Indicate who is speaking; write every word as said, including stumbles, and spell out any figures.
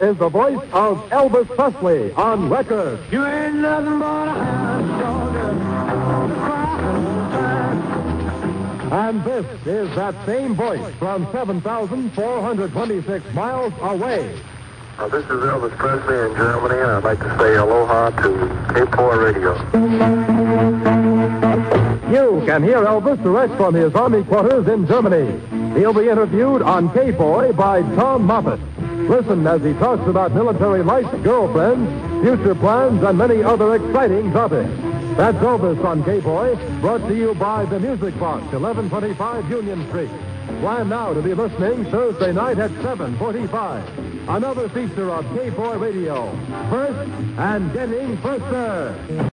Speaker 1: is the voice of Elvis Presley on record.
Speaker 2: You ain't nothing but a hound dog.
Speaker 1: And this is that same voice from seven thousand four hundred twenty-six miles away.
Speaker 3: Uh, this is Elvis Presley in Germany, and I'd like to say aloha to K four Radio.
Speaker 1: You can hear Elvis direct from his Army quarters in Germany. He'll be interviewed on K-Boy by Tom Moffat. Listen as he talks about military life, girlfriends, future plans, and many other exciting topics. That's Elvis on K-Boy, brought to you by the Music Box, eleven twenty-five Union Street. Plan now to be listening Thursday night at seven forty-five. Another feature of K-Boy Radio. First and getting firster.